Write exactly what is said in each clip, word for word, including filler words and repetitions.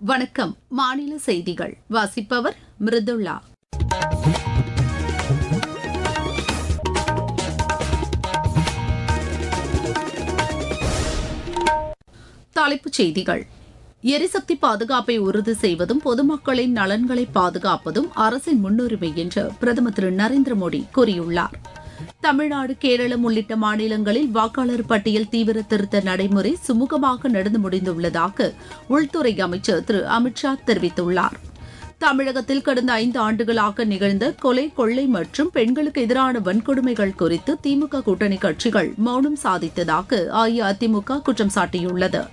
வணக்கம். மாநில செய்திகள் வாசிப்பவர் மிருதுளா. தலைப்புச் செய்திகள். எரிசக்தி பாதுகாப்பை உறுதி செய்வதும் பொதுமக்களின் நலன்களை பாதுகாப்பதும் அரசின் முன்னுரிமை என்று பிரதமர் திரு நரேந்திர மோடி கூறியுள்ளார். தமிழ்நாடு, கேரளம் உள்ளிட்ட மாநிலங்களில் வாக்காளர் பட்டியல் தீவிர திருத்த நடைமுறை சுமூகமாக நடந்து முடிந்துள்ளதாக உள்துறை அமைச்சர் திரு அமித் ஷா தெரிவித்துள்ளார். தமிழகத்தில் கடந்த ஐந்து ஆண்டுகளாக நிகழ்ந்த கொலை, கொள்ளை மற்றும் பெண்களுக்கு எதிரான வன்கொடுமைகள் குறித்து திமுக கூட்டணி கட்சிகள் மௌனம் சாதித்ததாக அஇஅதிமுக குற்றம் சாட்டியுள்ளது.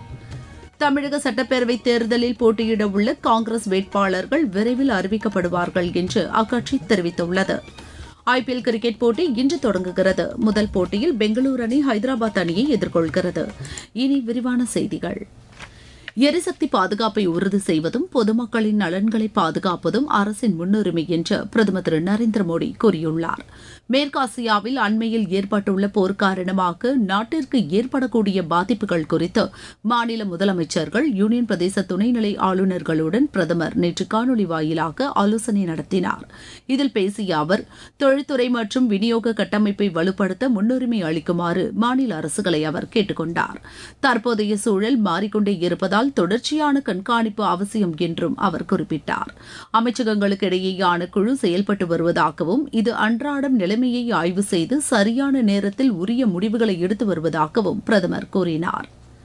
தமிழக சட்டப்பேரவைத் தேர்தலில் போட்டியிட உள்ள காங்கிரஸ் வேட்பாளர்கள் விரைவில் அறிவிக்கப்படுவார்கள் என்று அக்கட்சி தெரிவித்துள்ளது. ஐபிஎல் கிரிக்கெட் போட்டி இன்று தொடங்குகிறது. முதல் போட்டியில் பெங்களூரு அணி ஹைதராபாத் அணியை எதிர்கொள்கிறது. இனி விரிவான செய்திகள். எரிசக்தி பாதுகாப்பை உறுதி செய்வதும் பொதுமக்களின் நலன்களை பாதுகாப்பதும் அரசின் முன்னுரிமை என்று பிரதமர் திரு நரேந்திர மோடி கூறியுள்ளார். மேற்காசியாவில் அண்மையில் ஏற்பட்டுள்ள போர் காரணமாக நாட்டிற்கு ஏற்படக்கூடிய பாதிப்புகள் குறித்து மாநில முதலமைச்சர்கள், யூனியன் பிரதேச துணைநிலை ஆளுநர்களுடன் பிரதமர் நேற்று காணொலி வாயிலாக ஆலோசனை நடத்தினார். இதில் பேசிய அவர், தொழில்துறை மற்றும் விநியோக கட்டமைப்பை வலுப்படுத்த முன்னுரிமை அளிக்குமாறு மாநில அரசுகளை அவர் கேட்டுக் கொண்டார். தற்போதைய சூழல் மாறிக்கொண்டே இருப்பதால் தொடர்ச்சியான கண்காணிப்பு அவசியம் என்றும் அவர் குறிப்பிட்டார். அமைச்சகங்களுக்கு இடையேயான குழு செயல்பட்டு வருவதாகவும் இது அன்றாடம் நிலைமையை ஆய்வு செய்து சரியான நேரத்தில் உரிய முடிவுகளை எடுத்து வருவதாகவும் பிரதமர் கூறினார்.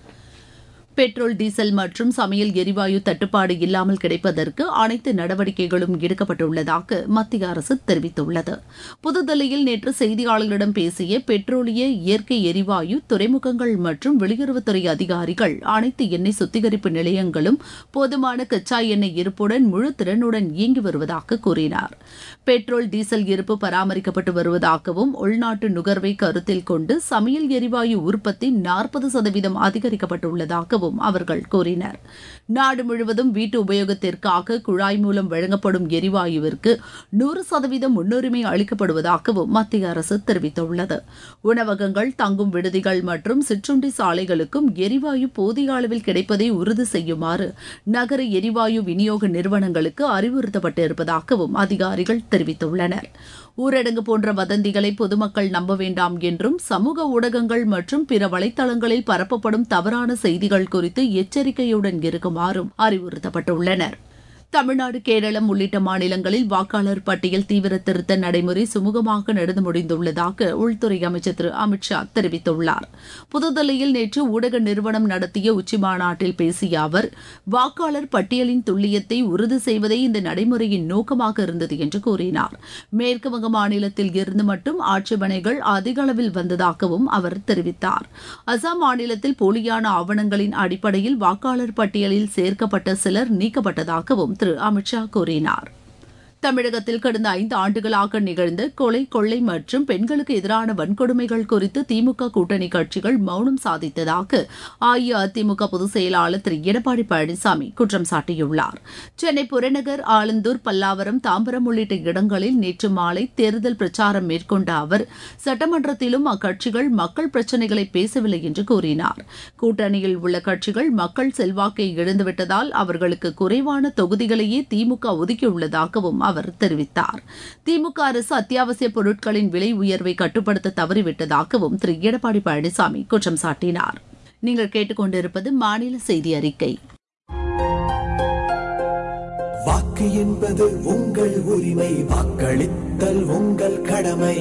பெட்ரோல், டீசல் மற்றும் சமையல் எரிவாயு தட்டுப்பாடு இல்லாமல் கிடைப்பதற்கு அனைத்து நடவடிக்கைகளும் எடுக்கப்பட்டுள்ளதாக மத்திய அரசு தெரிவித்துள்ளது. புதுதில்லியில் நேற்று செய்தியாளர்களிடம் பேசிய பெட்ரோலிய, இயற்கை எரிவாயு, துறைமுகங்கள் மற்றும் வெளியுறவுத்துறை அதிகாரிகள் அனைத்து எண்ணெய் சுத்திகரிப்பு நிலையங்களும் போதுமான கச்சா எண்ணெய் இருப்புடன் முழு திறனுடன் இயங்கி வருவதாக கூறினார். பெட்ரோல், டீசல் இருப்பு பராமரிக்கப்பட்டு வருவதாகவும் உள்நாட்டு நுகர்வை கருத்தில் கொண்டு சமையல் எரிவாயு உற்பத்தி நாற்பது சதவீதம் அதிகரிக்கப்பட்டுள்ளதாகவும் அவர்கள் கூறினர். நாடு முழுவதும் வீட்டு உபயோகத்திற்காக குழாய் மூலம் வழங்கப்படும் எரிவாயுவிற்கு நூறு சதவீதம் முன்னுரிமை அளிக்கப்படுவதாகவும் மத்திய அரசு தெரிவித்துள்ளது. உணவகங்கள், தங்கும் விடுதிகள் மற்றும் சிற்றுண்டி சாலைகளுக்கும் எரிவாயு போதிய அளவில் கிடைப்பதை உறுதி செய்யுமாறு நகர எரிவாயு விநியோக நிறுவனங்களுக்கு அறிவுறுத்தப்பட்டிருப்பதாகவும் அதிகாரிகள் தெரிவித்துள்ளனர். ஊரடங்கு போன்ற வதந்திகளை பொதுமக்கள் நம்ப வேண்டாம் என்றும் சமூக ஊடகங்கள் மற்றும் பிற வலைதளங்களில் பரப்பப்படும் தவறான செய்திகள் குறித்து எச்சரிக்கையுடன் இருக்குமாறும் அறிவுறுத்தப்பட்டுள்ளனர். தமிழ்நாடு, கேரளம் உள்ளிட்ட மாநிலங்களில் வாக்காளர் பட்டியல் தீவிர திருத்த நடைமுறை சுமூகமாக நடந்து முடிந்துள்ளதாக உள்துறை அமைச்சர் திரு அமித் ஷா தெரிவித்துள்ளார். புதுதில்லியில் நேற்று ஊடக நிறுவனம் நடத்திய உச்சிமாநாட்டில் பேசிய அவர், வாக்காளர் பட்டியலின் துல்லியத்தை உறுதி செய்வதே இந்த நடைமுறையின் நோக்கமாக இருந்தது என்று கூறினார். மேற்குவங்க மாநிலத்தில் இருந்து மட்டும் ஆட்சேபனைகள் அதிக அளவில் வந்ததாகவும் அவர் தெரிவித்தார். அசாம் மாநிலத்தில் போலியான ஆவணங்களின் அடிப்படையில் வாக்காளர் பட்டியலில் சேர்க்கப்பட்ட சிலர் நீக்கப்பட்டதாகவும் திரு அமித் ஷா கூறினார். தமிழகத்தில் கடந்த ஐந்து ஆண்டுகளாக நிகழ்ந்த கொலை, கொள்ளை மற்றும் பெண்களுக்கு எதிரான வன்கொடுமைகள் குறித்து திமுக கூட்டணி கட்சிகள் மௌனம் சாதித்ததாக அஇஅதிமுக பொதுச் செயலாளர் திரு எடப்பாடி பழனிசாமி குற்றம் சாட்டியுள்ளார். சென்னை புறநகர், ஆலந்தூர், பல்லாவரம், தாம்பரம் உள்ளிட்ட இடங்களில் நேற்று மாலை தேர்தல் பிரச்சாரம் மேற்கொண்ட அவர், சட்டமன்றத்திலும் அக்கட்சிகள் மக்கள் பிரச்சினைகளை பேசவில்லை என்று கூறினார். கூட்டணியில் உள்ள கட்சிகள் மக்கள் செல்வாக்கை இழந்துவிட்டதால் அவர்களுக்கு குறைவான தொகுதிகளையே திமுக ஒதுக்கியுள்ளதாகவும் அவர் தெரிவித்தார். திமுக அரசு அத்தியாவசிய பொருட்களின் விலை உயர்வை கட்டுப்படுத்த தவறிவிட்டதாகவும் திரு எடப்பாடி பழனிசாமி குற்றம் சாட்டினார். நீங்கள் கேட்டுக்கொண்டிருப்பது மாநில செய்தி அறிக்கை. வாக்கு என்பது உங்கள் உரிமை, வாக்களித்தல் உங்கள் கடமை.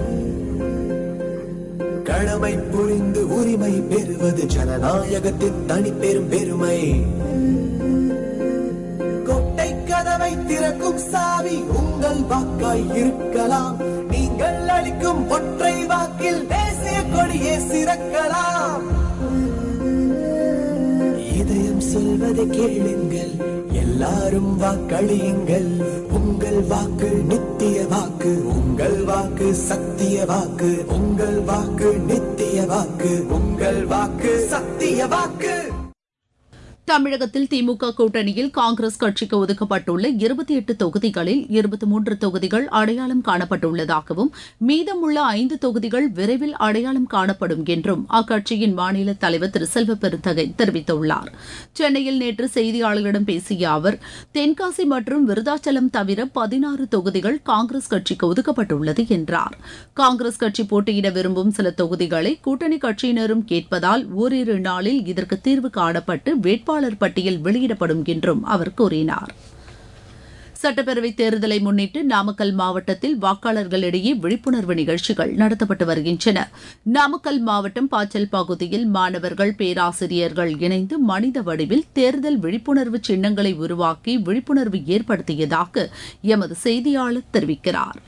கடமை புரிந்து உரிமை பெறுவது ஜனநாயகத்தின் தனிப்பெரும் பெருமை. கதவை திறக்கும் சாவி உங்கள் வாக்காய் இருக்கலாம். நீங்கள் அளிக்கும் ஒற்றை வாக்கில் தேசிய கொடியே சிறக்கலாம். இதயம் சொல்வதை கேளுங்கள், எல்லாரும் வாக்களியுங்கள். உங்கள் வாக்கு நித்திய வாக்கு, உங்கள் வாக்கு சத்திய வாக்கு. உங்கள் வாக்கு நித்திய வாக்கு, உங்கள் வாக்கு சத்திய வாக்கு. தமிழகத்தில் திமுக கூட்டணியில் காங்கிரஸ் கட்சிக்கு ஒதுக்கப்பட்டுள்ள இருபத்தி எட்டு தொகுதிகளில் இருபத்தி மூன்று தொகுதிகள் அடையாளம் காணப்பட்டுள்ளதாகவும் மீதமுள்ள ஐந்து தொகுதிகள் விரைவில் அடையாளம் காணப்படும் என்றும் அக்கட்சியின் மாநில தலைவர் திரு செல்வ பெருந்தகை தெரிவித்துள்ளார். சென்னையில் நேற்று செய்தியாளர்களிடம் பேசிய அவர், தென்காசி மற்றும் விருதாச்சலம் தவிர பதினாறு தொகுதிகள் காங்கிரஸ் கட்சிக்கு ஒதுக்கப்பட்டுள்ளது என்றார். காங்கிரஸ் கட்சி போட்டியிட விரும்பும் சில தொகுதிகளை கூட்டணி கட்சியினரும் கேட்பதால் ஓரிரு நாளில் இதற்கு தீர்வு காணப்பட்டு வேட்பாளர் பட்டியல் வெளியிடப்படும் என்றும் அவர் கூறினார். சட்டப்பேரவைத் தேர்தலை முன்னிட்டு நாமக்கல் மாவட்டத்தில் வாக்காளர்களிடையே விழிப்புணர்வு நிகழ்ச்சிகள் நடத்தப்பட்டு வருகின்றன. நாமக்கல் மாவட்டம் பாச்சல் பகுதியில் மாணவர்கள், பேராசிரியர்கள் இணைந்து மனித வடிவில் தேர்தல் விழிப்புணர்வு சின்னங்களை உருவாக்கி விழிப்புணர்வு ஏற்படுத்தியதாக எமது செய்தியாளர் தெரிவிக்கிறார்.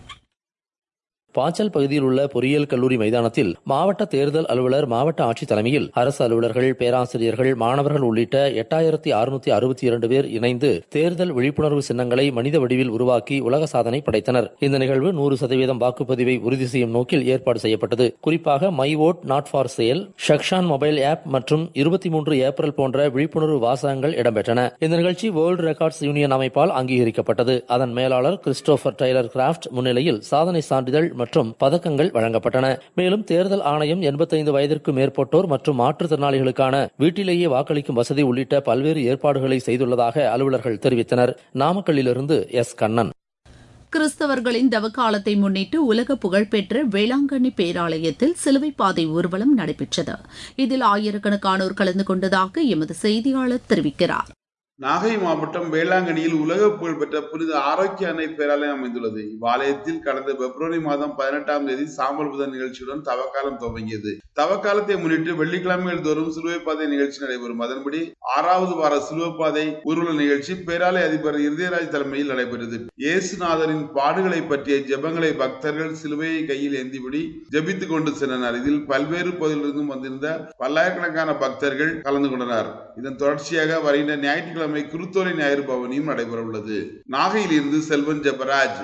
பாச்சல் பகுதியில் உள்ள பொறியியல் கல்லூரி மைதானத்தில் மாவட்ட தேர்தல் அலுவலர், மாவட்ட ஆட்சித் தலைமையில் அரசு அலுவலர்கள், பேராசிரியர்கள், மாணவர்கள் உள்ளிட்ட எட்டாயிரத்தி அறுநூத்தி அறுபத்தி இரண்டு பேர் இணைந்து தேர்தல் விழிப்புணர்வு சின்னங்களை மனித வடிவில் உருவாக்கி உலக சாதனை படைத்தனர். இந்த நிகழ்வு நூறு சதவீதம் வாக்குப்பதிவை உறுதி செய்யும் நோக்கில் ஏற்பாடு செய்யப்பட்டது. குறிப்பாக my vote not for sale, Saksham mobile app மற்றும் இருபத்தி மூன்று ஏப்ரல் போன்ற விழிப்புணர்வு வாசகங்கள் இடம்பெற்றன. இந்த நிகழ்ச்சி வேர்ல்டு ரெக்கார்ட்ஸ் யூனியன் அமைப்பால் அங்கீகரிக்கப்பட்டது. அதன் மேலாளர் கிறிஸ்டோபர் டைலர் கிராப்ட் முன்னிலையில் சாதனை சான்றிதழ் மற்றும் பதக்கங்கள் வழங்கப்பட்டன. மேலும் தேர்தல் ஆணையம் எண்பத்தைந்து வயதிற்கு மேற்பட்டோர் மற்றும் மாற்றுத்திறனாளிகளுக்கான வீட்டிலேயே வாக்களிக்கும் வசதி உள்ளிட்ட பல்வேறு ஏற்பாடுகளை செய்துள்ளதாக அலுவலர்கள் தெரிவித்தனர். நாமக்கல்லிலிருந்து எஸ் கண்ணன். கிறிஸ்தவர்களின் தவக்காலத்தை முன்னிட்டு உலக புகழ்பெற்ற வேளாங்கண்ணி பேராலயத்தில் சிலுவைப் பாதை ஊர்வலம் நடைபெற்றது. இதில் ஆயிரக்கணக்கானோர் கலந்து கொண்டதாக எமது செய்தியாளர் தெரிவிக்கிறார். நாகை மாவட்டம் வேளாங்கண்ணியில் உலக புகழ்பெற்ற புனித ஆரோக்கிய அன்னை பேராலயம் அமைந்துள்ளது. இவ்வாலயத்தில் கடந்த பிப்ரவரி மாதம் பதினெட்டாம் தேதி சாம்பல் புதன் நிகழ்ச்சியுடன் தவக்காலம் துவங்கியது. தவக்காலத்தை முன்னிட்டு வெள்ளிக்கிழமைகள் தோறும் சிலுவைப்பாதை நிகழ்ச்சி நடைபெறும். அதன்படி ஆறாவது வார சிலுவைப்பாதை ஊர்வல நிகழ்ச்சி பேராலய அதிபர் இருதயராஜ் தலைமையில் நடைபெற்றது. இயேசுநாதரின் பாடுகளை பற்றிய ஜெபங்களை பக்தர்கள் சிலுவையை கையில் ஏந்திபடி ஜெபித்துக் கொண்டு சென்றனர். இதில் பல்வேறு பகுதிகளிலிருந்தும் வந்திருந்த பல்லாயிரக்கணக்கான பக்தர்கள் கலந்து கொண்டனர். இதன் தொடர்ச்சியாக வருகின்ற ஞாயிற்றுக்கிழமை குருத்தோலை ஞாயிறு பவனியும் நடைபெற உள்ளது. நாகையில் இருந்து செல்வன் ஜெபராஜ்.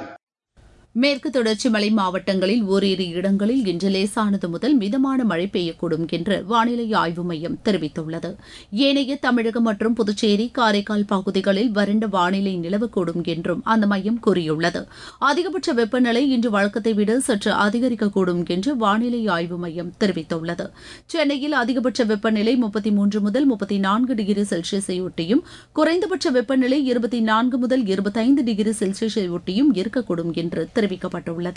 மேற்கு தொடர்ச்சி மலை மாவட்டங்களில் ஓரிரு இடங்களில் இன்று லேசானது முதல் மிதமான மழை பெய்யக்கூடும் என்று வானிலை ஆய்வு மையம் தெரிவித்துள்ளது. ஏனைய தமிழகம் மற்றும் புதுச்சேரி, காரைக்கால் பகுதிகளில் வறண்ட வானிலை நிலவக்கூடும் என்றும் அந்த மையம் கூறியுள்ளது. அதிகபட்ச வெப்பநிலை இன்று வழக்கத்தை விட சற்று அதிகரிக்கக்கூடும் என்று வானிலை ஆய்வு மையம் தெரிவித்துள்ளது. சென்னையில் அதிகபட்ச வெப்பநிலை முப்பத்தி மூன்று முதல் முப்பத்தி நான்கு டிகிரி செல்சியஸை ஒட்டியும், குறைந்தபட்ச வெப்பநிலை இருபத்தி நான்கு முதல் இருபத்தைந்து டிகிரி செல்சியஸை ஒட்டியும் இருக்கக்கூடும் என்று தெரிவிக்கப்பட்டுள்ளது.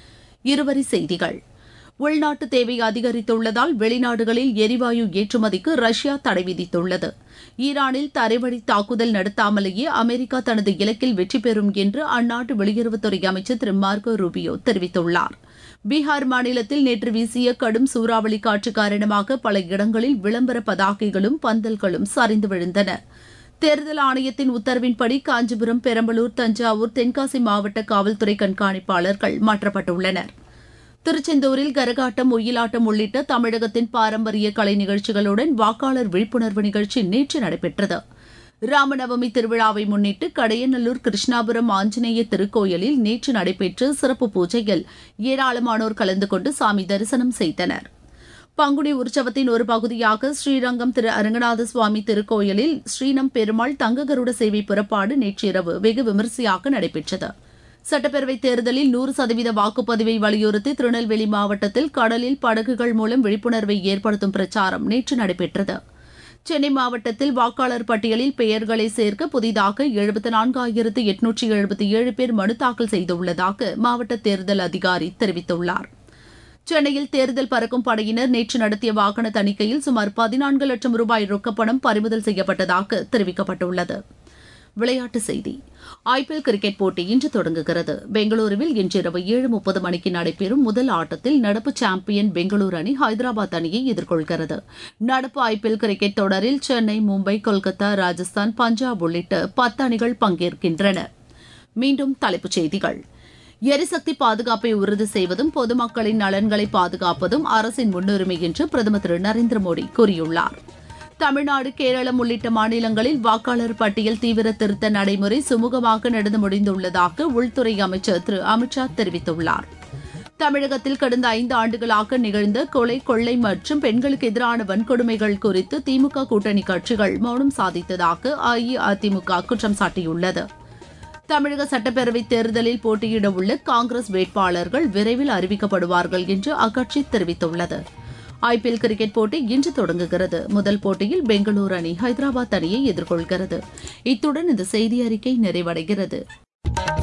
இருவரி செய்திகள். உள்நாட்டு தேவை அதிகரித்துள்ளதால் வெளிநாடுகளில் எரிவாயு ஏற்றுமதிக்கு ரஷ்யா தடை விதித்துள்ளது. ஈரானில் தரைவழி தாக்குதல் நடத்தாமலேயே அமெரிக்கா தனது இலக்கில் வெற்றி பெறும் என்று அந்நாட்டு வெளியுறவுத்துறை அமைச்சர் திரு மார்கோ ரூபியோ தெரிவித்துள்ளார். பீகார் மாநிலத்தில் நேற்று வீசிய கடும் சூறாவளி காற்று காரணமாக பல இடங்களில் விளம்பர பதாகைகளும் பந்தல்களும் சரிந்து விழுந்தன. தேர்தல் ஆணையத்தின் உத்தரவின்படி காஞ்சிபுரம், பெரம்பலூர், தஞ்சாவூர், தென்காசி மாவட்ட காவல்துறை கண்காணிப்பாளர்கள் மாற்றப்பட்டுள்ளனர். திருச்செந்தூரில் கரகாட்டம், ஒயிலாட்டம் உள்ளிட்ட தமிழகத்தின் பாரம்பரிய கலை நிகழ்ச்சிகளுடன் வாக்காளர் விழிப்புணர்வு நிகழ்ச்சி நேற்று நடைபெற்றது. ராமநவமி திருவிழாவை முன்னிட்டு கடையநல்லூர் கிருஷ்ணாபுரம் ஆஞ்சநேய திருக்கோயிலில் நேற்று நடைபெற்ற சிறப்பு பூஜையில் ஏராளமானோர் கலந்து கொண்டு சாமி தரிசனம் செய்தனர். பங்குனி உற்சவத்தின் ஒரு பகுதியாக ஸ்ரீரங்கம் திரு அரங்கநாத சுவாமி திருக்கோயிலில் ஸ்ரீனம் பெருமாள் தங்ககருட சேவை புறப்பாடு நேற்றிரவு வெகு விமரிசையாக நடைபெற்றது. சட்டப்பேரவைத் தேர்தலில் நூறு சதவீத வாக்குப்பதிவை வலியுறுத்தி திருநெல்வேலி மாவட்டத்தில் கடலில் படகுகள் மூலம் விழிப்புணர்வை ஏற்படுத்தும் பிரச்சாரம் நேற்று நடைபெற்றது. சென்னை மாவட்டத்தில் வாக்காளர் பட்டியலில் பெயர்களை சேர்க்க புதிதாக எழுபத்தி நான்காயிரத்து எட்நூற்றி எழுபத்தி ஏழு பேர் மனு தாக்கல் செய்துள்ளதாக மாவட்ட தேர்தல் அதிகாரி தெரிவித்துள்ளார். சென்னையில் தேர்தல் பறக்கும் படையினர் நேற்று நடத்திய வாகன தணிக்கையில் சுமார் பதினான்கு லட்சம் ரூபாய் ரொக்கப்பணம் பறிமுதல் செய்யப்பட்டதாக தெரிவிக்கப்பட்டுள்ளது. விளையாட்டுச் செய்தி. ஐபிஎல் கிரிக்கெட் போட்டி இன்று தொடங்குகிறது. பெங்களூருவில் இன்றிரவு ஏழு முப்பது மணிக்கு நடைபெறும் முதல் ஆட்டத்தில் நடப்பு சாம்பியன் பெங்களூரு அணி ஹைதராபாத் அணியை எதிர்கொள்கிறது. நடப்பு ஐபிஎல் கிரிக்கெட் தொடரில் சென்னை, மும்பை, கொல்கத்தா, ராஜஸ்தான், பஞ்சாப் உள்ளிட்ட பத்து அணிகள் பங்கேற்கின்றன. மீண்டும் தலைப்புச் செய்திகள். எரிசக்தி பாதுகாப்பை உறுதி செய்வதும் பொதுமக்களின் நலன்களை பாதுகாப்பதும் அரசின் முன்னுரிமை என்று பிரதமர் திரு நரேந்திர மோடி கூறியுள்ளார். தமிழ்நாடு, கேரளம் உள்ளிட்ட மாநிலங்களில் வாக்காளர் பட்டியல் தீவிர திருத்த நடைமுறை சுமூகமாக நடந்து முடிந்துள்ளதாக உள்துறை அமைச்சர் திரு அமித் ஷா தெரிவித்துள்ளார். தமிழகத்தில் கடந்த ஐந்து ஆண்டுகளாக நிகழ்ந்த கொலை கொள்ளை மற்றும் பெண்களுக்கு எதிரான வன்கொடுமைகள் குறித்து திமுக கூட்டணி கட்சிகள் மௌனம் சாதித்ததாக அஇஅதிமுக குற்றம் சாட்டியுள்ளது. தமிழக சட்டப்பேரவைத் தேர்தலில் போட்டியிட உள்ள காங்கிரஸ் வேட்பாளர்கள் விரைவில் அறிவிக்கப்படுவார்கள் என்று அக்கட்சி தெரிவித்துள்ளது. ஐபிஎல் கிரிக்கெட் போட்டி இன்று தொடங்குகிறது. முதல் போட்டியில் பெங்களூரு அணி ஹைதராபாத் அணியை எதிர்கொள்கிறது. இத்துடன் இந்த செய்தி அறிக்கை நிறைவடைகிறது.